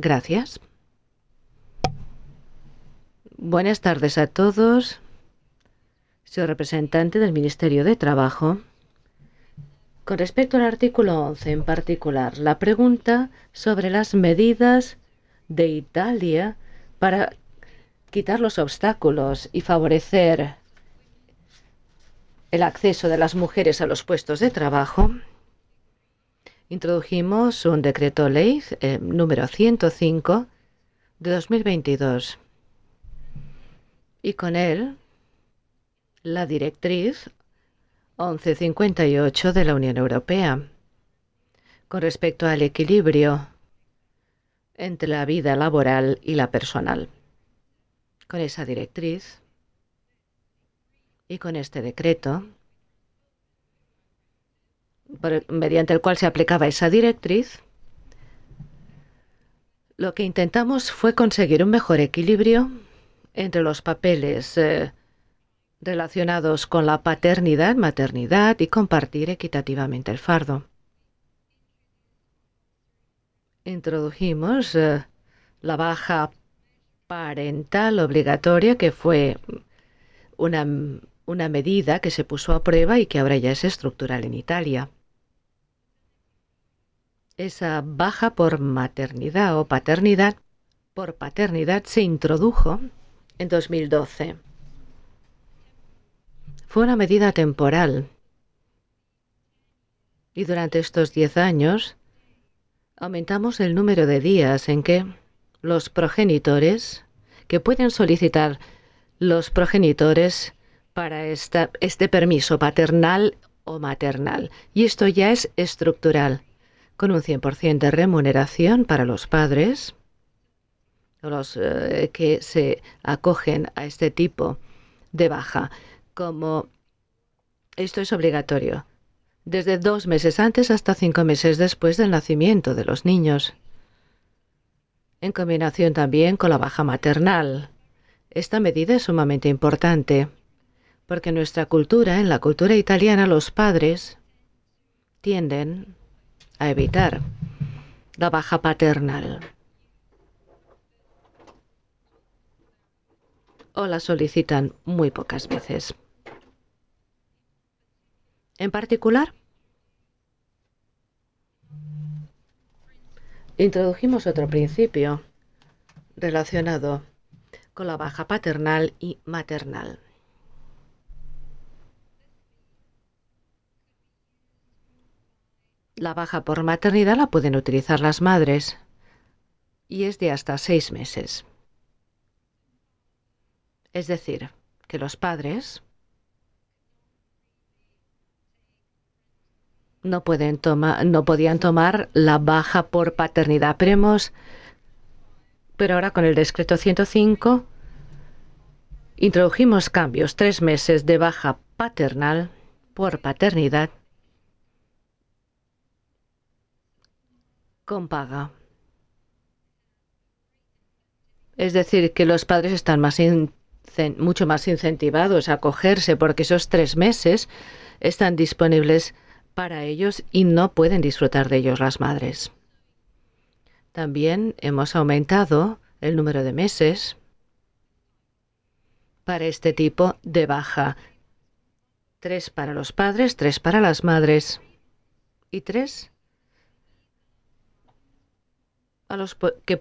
Gracias. Buenas tardes a todos. Soy representante del Ministerio de Trabajo. Con respecto al artículo 11 en particular, la pregunta sobre las medidas de Italia para quitar los obstáculos y favorecer el acceso de las mujeres a los puestos de trabajo, introdujimos un decreto ley número 105 de 2022 y con él la directriz 1158 de la Unión Europea con respecto al equilibrio entre la vida laboral y la personal. Con esa directriz y con este decreto, mediante el cual se aplicaba esa directriz, lo que intentamos fue conseguir un mejor equilibrio entre los papeles relacionados con la paternidad, maternidad y compartir equitativamente el fardo. Introdujimos la baja parental obligatoria, que fue una medida que se puso a prueba y que ahora ya es estructural en Italia. Esa baja por maternidad o paternidad por paternidad se introdujo en 2012. Fue una medida temporal y durante estos 10 años aumentamos el número de días en que los progenitores, que pueden solicitar los progenitores para este permiso paternal o maternal. Y esto ya es estructural, con un 100% de remuneración para los padres, o los que se acogen a este tipo de baja. Como esto es obligatorio, desde 2 meses antes hasta 5 meses después del nacimiento de los niños, en combinación también con la baja maternal. Esta medida es sumamente importante, porque en nuestra cultura, en la cultura italiana, los padres tienden a evitar la baja paternal o la solicitan muy pocas veces. En particular, introdujimos otro principio relacionado con la baja paternal y maternal. La baja por maternidad la pueden utilizar las madres y es de hasta 6 meses. Es decir, que los padres no podían tomar la baja por paternidad. Pero ahora con el decreto 105 introdujimos cambios, 3 meses de baja paternal por paternidad con paga. Es decir, que los padres están mucho más incentivados a acogerse porque esos 3 meses están disponibles para ellos y no pueden disfrutar de ellos las madres. También hemos aumentado el número de meses para este tipo de baja. 3 para los padres, 3 para las madres y 3 a los que